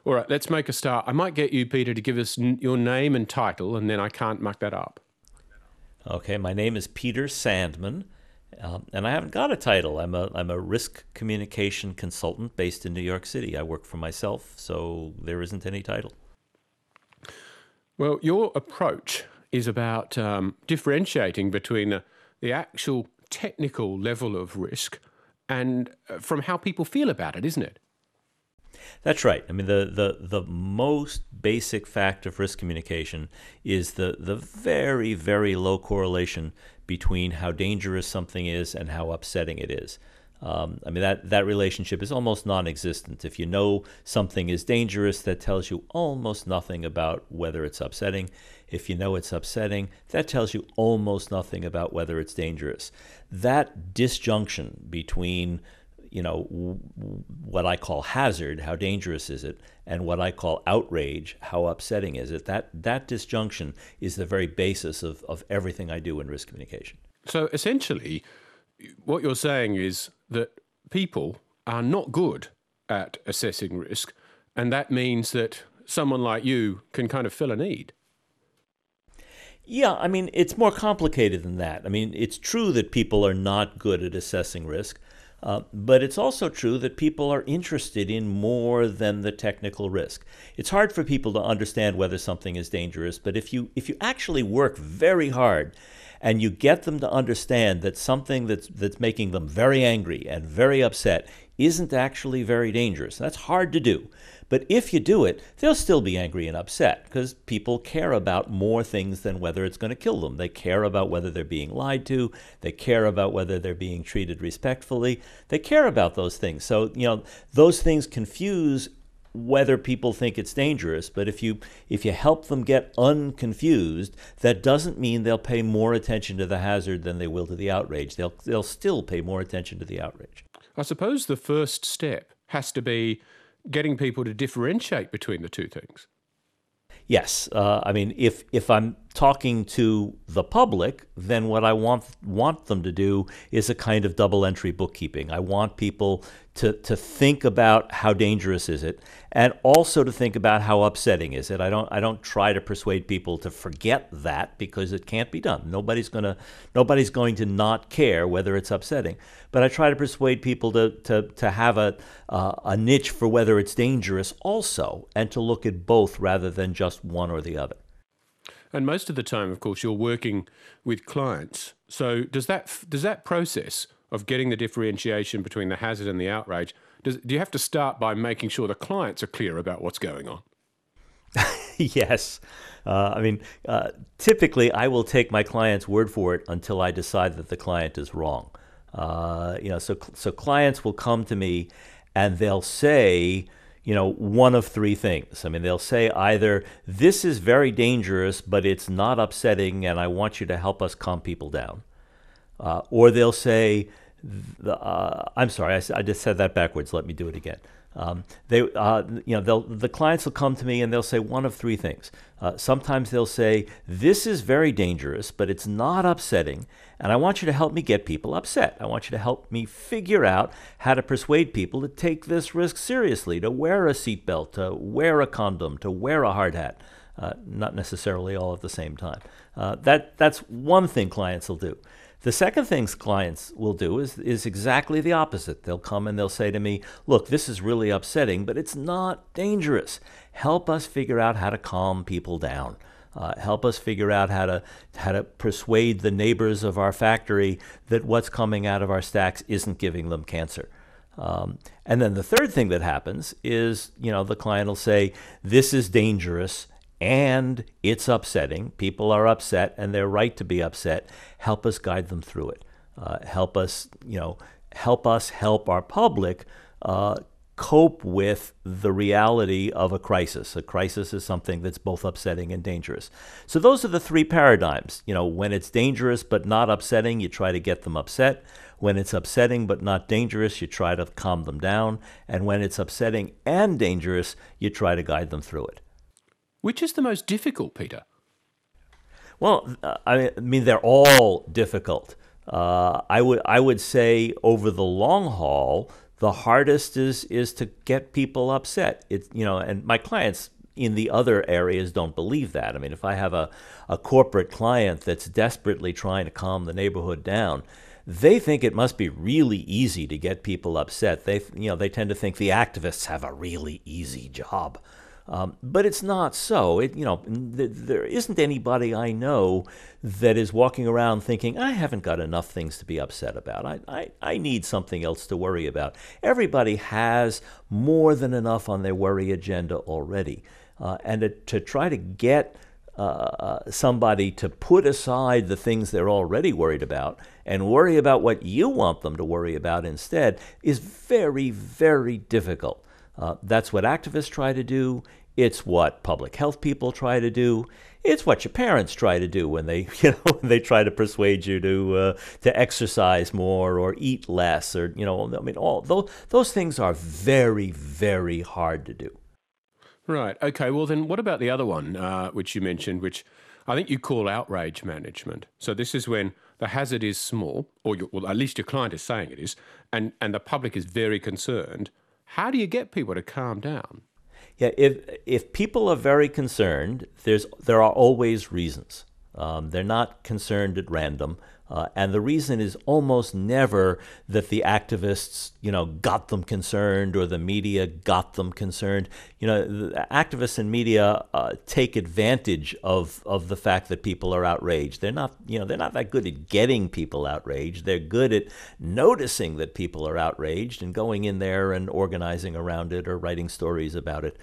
All right, let's make a start. I might get you, Peter, to give us your name and title, and then I can't muck that up. Okay, my name is Peter Sandman, and I haven't got a title. I'm a risk communication consultant based in New York City. I work for myself, so there isn't any title. Well, your approach is about differentiating between the actual technical level of risk and from how people feel about it, isn't it? That's right. I mean, the most basic fact of risk communication is the very, very low correlation between how dangerous something is and how upsetting it is. I mean, that relationship is almost non-existent. If you know something is dangerous, that tells you almost nothing about whether it's upsetting. If you know it's upsetting, that tells you almost nothing about whether it's dangerous. That disjunction between what I call hazard, how dangerous is it, and what I call outrage, how upsetting is it, that disjunction is the very basis of everything I do in risk communication. So essentially, what you're saying is that people are not good at assessing risk, and that means that someone like you can kind of fill a need. Yeah, I mean, it's more complicated than that. I mean, it's true that people are not good at assessing risk. But it's also true that people are interested in more than the technical risk. It's hard for people to understand whether something is dangerous, but if you actually work very hard and you get them to understand that something that's making them very angry and very upset isn't actually very dangerous, that's hard to do. But if you do it, they'll still be angry and upset because people care about more things than whether it's going to kill them. They care about whether they're being lied to. They care about whether they're being treated respectfully. They care about those things. So, those things confuse whether people think it's dangerous. But if you help them get unconfused, that doesn't mean they'll pay more attention to the hazard than they will to the outrage. They'll still pay more attention to the outrage. I suppose the first step has to be getting people to differentiate between the two things. Yes. I mean, if I'm talking to the public, then what I want them to do is a kind of double entry bookkeeping. I want people to think about how dangerous is it, and also to think about how upsetting is it. I don't try to persuade people to forget that because it can't be done. Nobody's going to not care whether it's upsetting. But I try to persuade people to have a niche for whether it's dangerous also, and to look at both rather than just one or the other. And most of the time, of course, you're working with clients. So does that process of getting the differentiation between the hazard and the outrage, do you have to start by making sure the clients are clear about what's going on? Yes. Typically, I will take my client's word for it until I decide that the client is wrong. So clients will come to me and they'll say, one of three things. I mean, they'll say either, this is very dangerous, but it's not upsetting, and I want you to help us calm people down. Or they'll say, I'm sorry, I just said that backwards. Let me do it again. The clients will come to me and they'll say one of three things. Sometimes they'll say, this is very dangerous, but it's not upsetting, and I want you to help me get people upset. I want you to help me figure out how to persuade people to take this risk seriously, to wear a seatbelt, to wear a condom, to wear a hard hat. Not necessarily all at the same time. That's one thing clients will do. The second thing clients will do is exactly the opposite. They'll come and they'll say to me, look, this is really upsetting, but it's not dangerous. Help us figure out how to calm people down. Help us figure out how to persuade the neighbors of our factory that what's coming out of our stacks isn't giving them cancer. And then the third thing that happens is, the client will say, this is dangerous and it's upsetting. People are upset and they're right to be upset. Help us guide them through it. Help us help our public cope with the reality of a crisis. A crisis is something that's both upsetting and dangerous. So those are the three paradigms. When it's dangerous but not upsetting, you try to get them upset. When it's upsetting but not dangerous, you try to calm them down. And when it's upsetting and dangerous, you try to guide them through it. Which is the most difficult, Peter? Well, they're all difficult. I would say over the long haul, the hardest is to get people upset. It's, and my clients in the other areas don't believe that. I mean, if I have a corporate client that's desperately trying to calm the neighborhood down, they think it must be really easy to get people upset. They tend to think the activists have a really easy job. But it's not so. There isn't anybody I know that is walking around thinking, I haven't got enough things to be upset about. I need something else to worry about. Everybody has more than enough on their worry agenda already. And to try to get somebody to put aside the things they're already worried about and worry about what you want them to worry about instead is very, very difficult. That's what activists try to do. It's what public health people try to do. It's what your parents try to do when they, when they try to persuade you to exercise more or eat less, or all those things are very, very hard to do. Right. Okay. Well, then what about the other one, which you mentioned, which I think you call outrage management? So this is when the hazard is small, or at least your client is saying it is, and the public is very concerned. How do you get people to calm down? Yeah, if people are very concerned, there are always reasons. They're not concerned at random. And the reason is almost never that the activists, got them concerned or the media got them concerned. The activists and media take advantage of the fact that people are outraged. They're not that good at getting people outraged. They're good at noticing that people are outraged and going in there and organizing around it or writing stories about it.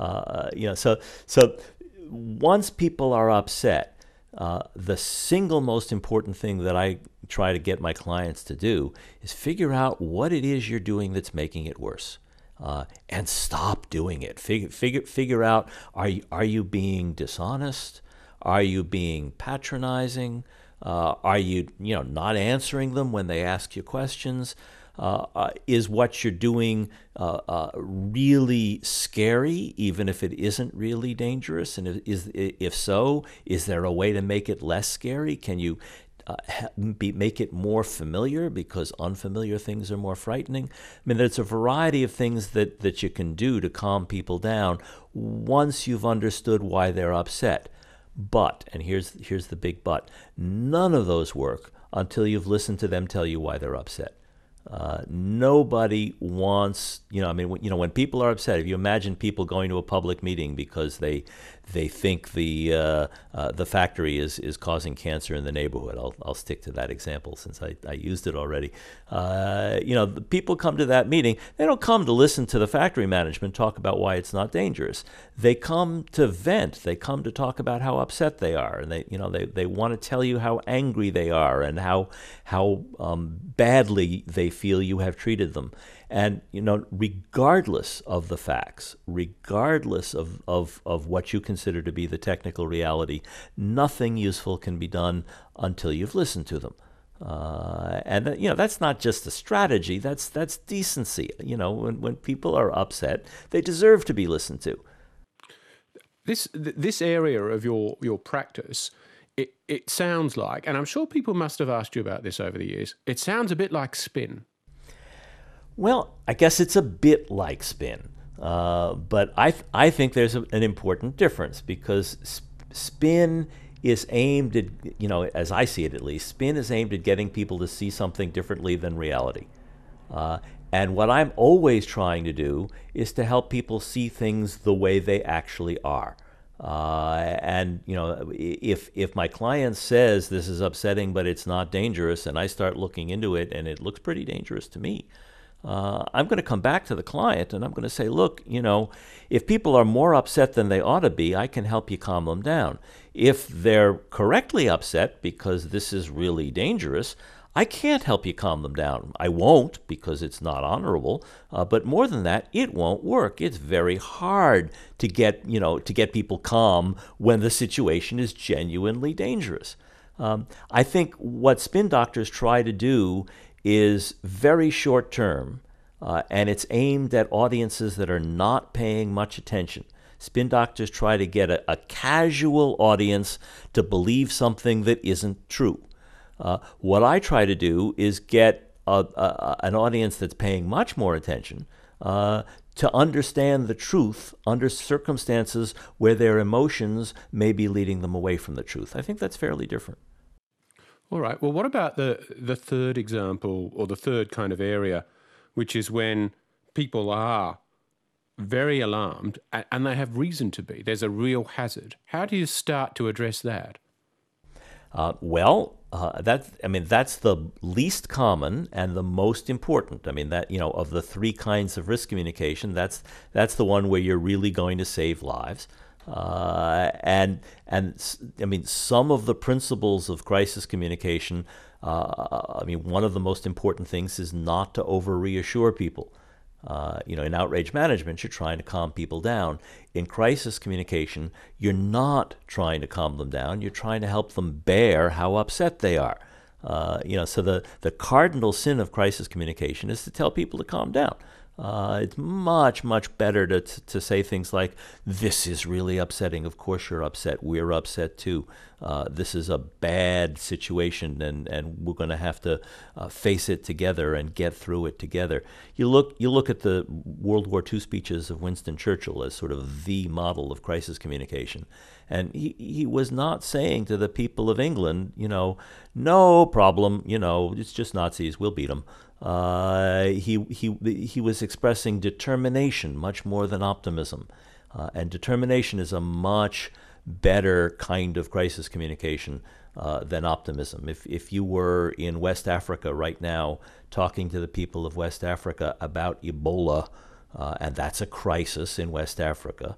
So once people are upset, the single most important thing that I try to get my clients to do is figure out what it is you're doing that's making it worse, and stop doing it. Figure out, are you being dishonest? Are you being patronizing? Are you not answering them when they ask you questions? Is what you're doing really scary, even if it isn't really dangerous? And if so, is there a way to make it less scary? Can you make it more familiar, because unfamiliar things are more frightening? I mean, there's a variety of things that you can do to calm people down once you've understood why they're upset. But, and here's the big but, none of those work until you've listened to them tell you why they're upset. Nobody wants, when people are upset, if you imagine people going to a public meeting because they think the factory is causing cancer in the neighborhood. I'll stick to that example since I used it already. The people come to that meeting. They don't come to listen to the factory management talk about why it's not dangerous. They come to vent. They come to talk about how upset they are, and they want to tell you how angry they are and how badly they feel you have treated them. And, regardless of the facts, regardless of what you consider to be the technical reality, nothing useful can be done until you've listened to them. And that's not just a strategy, that's decency. When people are upset, they deserve to be listened to. This area of your practice, it sounds like, and I'm sure people must have asked you about this over the years, it sounds a bit like spin. Well, I guess it's a bit like spin, but I think there's an important difference, because spin is aimed at, as I see it at least, spin is aimed at getting people to see something differently than reality. And what I'm always trying to do is to help people see things the way they actually are. And if my client says this is upsetting but it's not dangerous, and I start looking into it and it looks pretty dangerous to me, I'm going to come back to the client and I'm going to say, look, if people are more upset than they ought to be, I can help you calm them down. If they're correctly upset because this is really dangerous, I can't help you calm them down. I won't, because it's not honorable. But more than that, it won't work. It's very hard to get people calm when the situation is genuinely dangerous. I think what spin doctors try to do is very short term, and it's aimed at audiences that are not paying much attention. Spin doctors try to get a casual audience to believe something that isn't true. What I try to do is get an audience that's paying much more attention to understand the truth under circumstances where their emotions may be leading them away from the truth. I think that's fairly different. All right. Well, what about the third example, or the third kind of area, which is when people are very alarmed and they have reason to be? There's a real hazard. How do you start to address that? That's the least common and the most important. I mean, that, of the three kinds of risk communication, that's the one where you're really going to save lives. Some of the principles of crisis communication. One of the most important things is not to over reassure people. In outrage management, you're trying to calm people down. In crisis communication, you're not trying to calm them down. You're trying to help them bear how upset they are. So the cardinal sin of crisis communication is to tell people to calm down. It's much, much better to say things like, this is really upsetting. Of course you're upset. We're upset too. This is a bad situation, and we're going to have to face it together and get through it together. You look at the World War II speeches of Winston Churchill as sort of the model of crisis communication. And he was not saying to the people of England, no problem, it's just Nazis, we'll beat them. He was expressing determination much more than optimism, and determination is a much better kind of crisis communication than optimism. If you were in West Africa right now talking to the people of West Africa about Ebola, and that's a crisis in West Africa,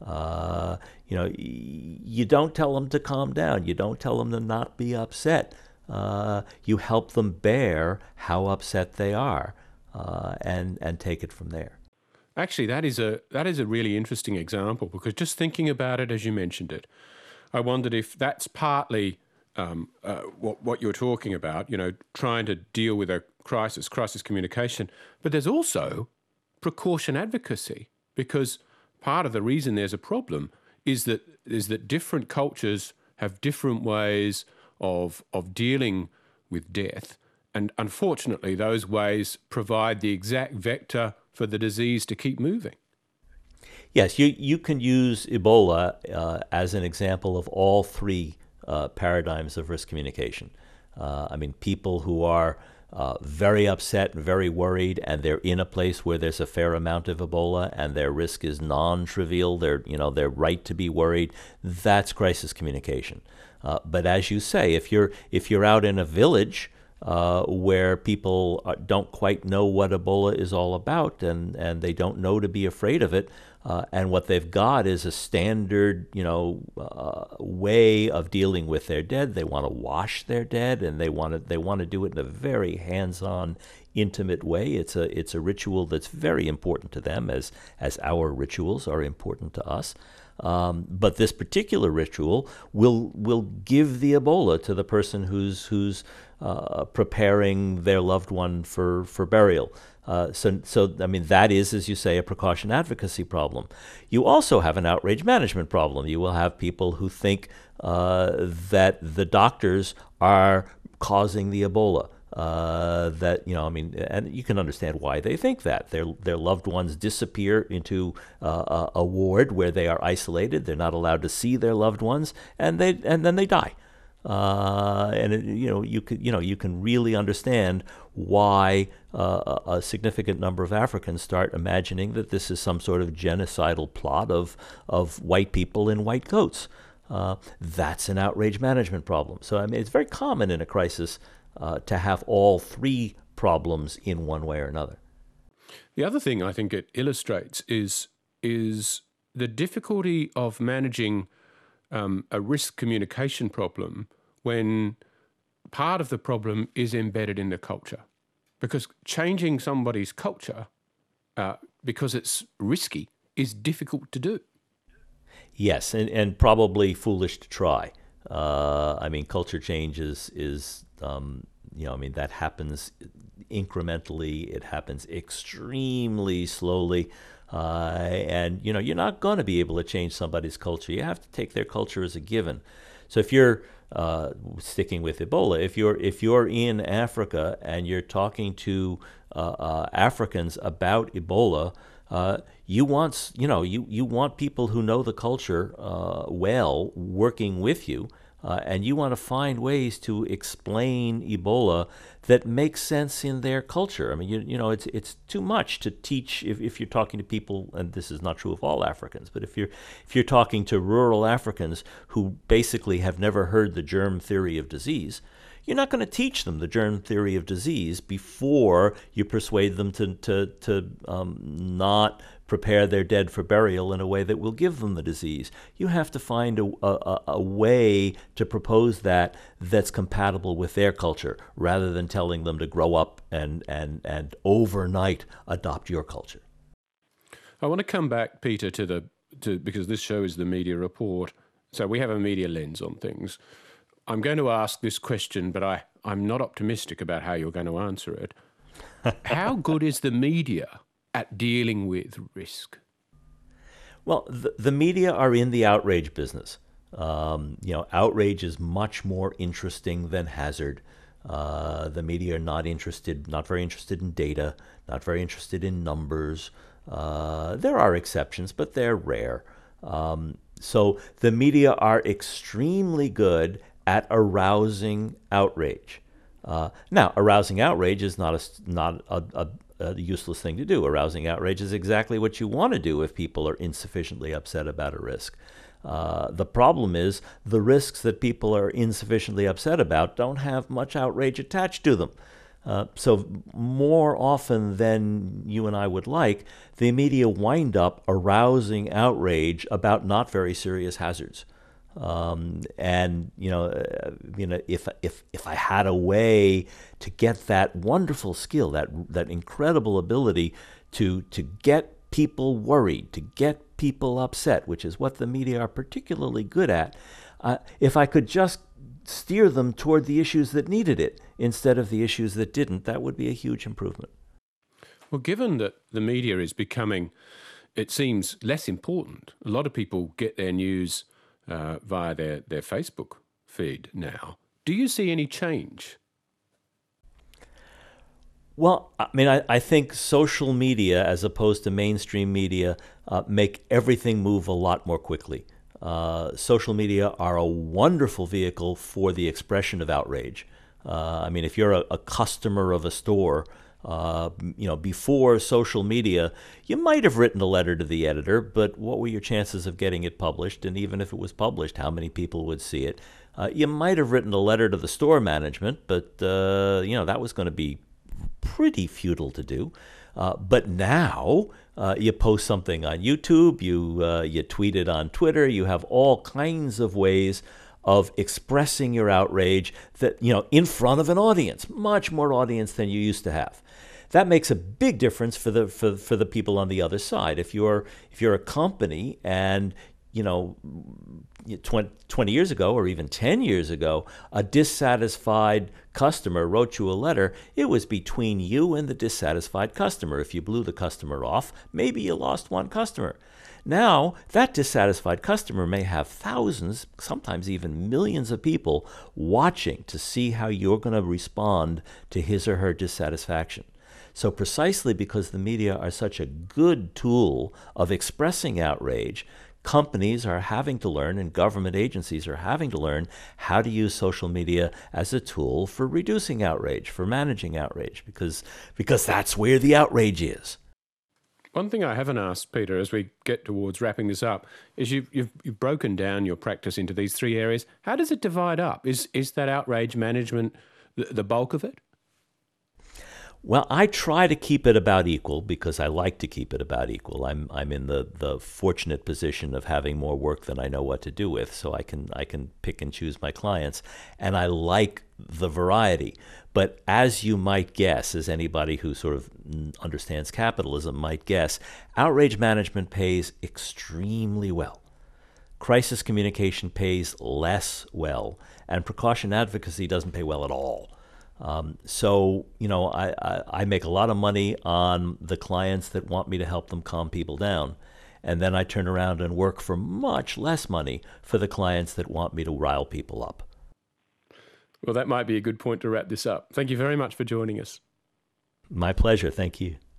you don't tell them to calm down. You don't tell them to not be upset. You help them bear how upset they are, and take it from there. Actually, that is a really interesting example, because just thinking about it as you mentioned it, I wondered if that's partly what you're talking about, trying to deal with a crisis communication. But there's also precaution advocacy, because part of the reason there's a problem is that different cultures have different ways of dealing with death. And unfortunately, those ways provide the exact vector for the disease to keep moving. Yes, you can use Ebola as an example of all three paradigms of risk communication. People who are very upset and very worried, and they're in a place where there's a fair amount of Ebola, and their risk is non-trivial. They're right to be worried. That's crisis communication. But as you say, if you're out in a village where people don't quite know what Ebola is all about, and they don't know to be afraid of it, and what they've got is a standard, way of dealing with their dead. They want to wash their dead, and they want to do it in a very hands-on, intimate way. It's a ritual that's very important to them, as our rituals are important to us. But this particular ritual will give the Ebola to the person who's preparing their loved one for burial. That is, as you say, a precaution advocacy problem. You also have an outrage management problem. You will have people who think that the doctors are causing the Ebola. And you can understand why they think that. Their loved ones disappear into a ward where they are isolated. They're not allowed to see their loved ones, and then they die. You can really understand why a significant number of Africans start imagining that this is some sort of genocidal plot of white people in white coats. That's an outrage management problem. So it's very common in a crisis to have all three problems in one way or another. The other thing I think it illustrates is the difficulty of managing a risk communication problem when part of the problem is embedded in the culture. Because changing somebody's culture, because it's risky, is difficult to do. Yes, and probably foolish to try. Culture change is that happens incrementally. It happens extremely slowly. You're not going to be able to change somebody's culture. You have to take their culture as a given. So if you're sticking with Ebola, if you're in Africa and you're talking to Africans about Ebola, you want people who know the culture well working with you, and you want to find ways to explain Ebola that makes sense in their culture. I mean, it's too much to teach if you're talking to people, and this is not true of all Africans, but if you're talking to rural Africans who basically have never heard the germ theory of disease, you're not going to teach them the germ theory of disease before you persuade them to not prepare their dead for burial in a way that will give them the disease. You have to find a way to propose that's compatible with their culture, rather than telling them to grow up and overnight adopt your culture. I want to come back, Peter, because this show is the media report, so we have a media lens on things. I'm going to ask this question, but I'm not optimistic about how you're going to answer it. How good is the media at dealing with risk? Well, the media are in the outrage business. Outrage is much more interesting than hazard. The media are not very interested in data, not very interested in numbers. There are exceptions, but they're rare. So the media are extremely good at arousing outrage. Now, arousing outrage is not a useless thing to do. Arousing outrage is exactly what you want to do if people are insufficiently upset about a risk. The problem is the risks that people are insufficiently upset about don't have much outrage attached to them. So more often than you and I would like, the media wind up arousing outrage about not very serious hazards. If I had a way to get that wonderful skill, that incredible ability to get people worried, to get people upset, which is what the media are particularly good at, if I could just steer them toward the issues that needed it instead of the issues that didn't, that would be a huge improvement. Well, given that the media is becoming, it seems, less important, a lot of people get their news via their Facebook feed now. Do you see any change? Well, I mean, I think social media, as opposed to mainstream media, make everything move a lot more quickly. Social media are a wonderful vehicle for the expression of outrage. I mean, if you're a customer of a store, before social media, you might have written a letter to the editor, but what were your chances of getting it published? And even if it was published, how many people would see it? You might have written a letter to the store management, but that was going to be pretty futile to do. But now you post something on YouTube, you tweet it on Twitter, you have all kinds of ways of expressing your outrage that, in front of an audience, much more audience than you used to have. That makes a big difference for the people on the other side. If you're a company and 20 years ago or even 10 years ago, a dissatisfied customer wrote you a letter, it was between you and the dissatisfied customer. If you blew the customer off, maybe you lost one customer. Now, that dissatisfied customer may have thousands, sometimes even millions of people watching to see how you're going to respond to his or her dissatisfaction. So precisely because the media are such a good tool of expressing outrage, companies are having to learn and government agencies are having to learn how to use social media as a tool for reducing outrage, for managing outrage, because that's where the outrage is. One thing I haven't asked, Peter, as we get towards wrapping this up, is you've broken down your practice into these three areas. How does it divide up? Is that outrage management the bulk of it? Well, I try to keep it about equal because I like to keep it about equal. I'm in the fortunate position of having more work than I know what to do with, so I can pick and choose my clients, and I like the variety. But as you might guess, as anybody who sort of understands capitalism might guess, outrage management pays extremely well. Crisis communication pays less well, and precaution advocacy doesn't pay well at all. So I make a lot of money on the clients that want me to help them calm people down. and then I turn around and work for much less money for the clients that want me to rile people up. Well, that might be a good point to wrap this up. Thank you very much for joining us. My pleasure. Thank you.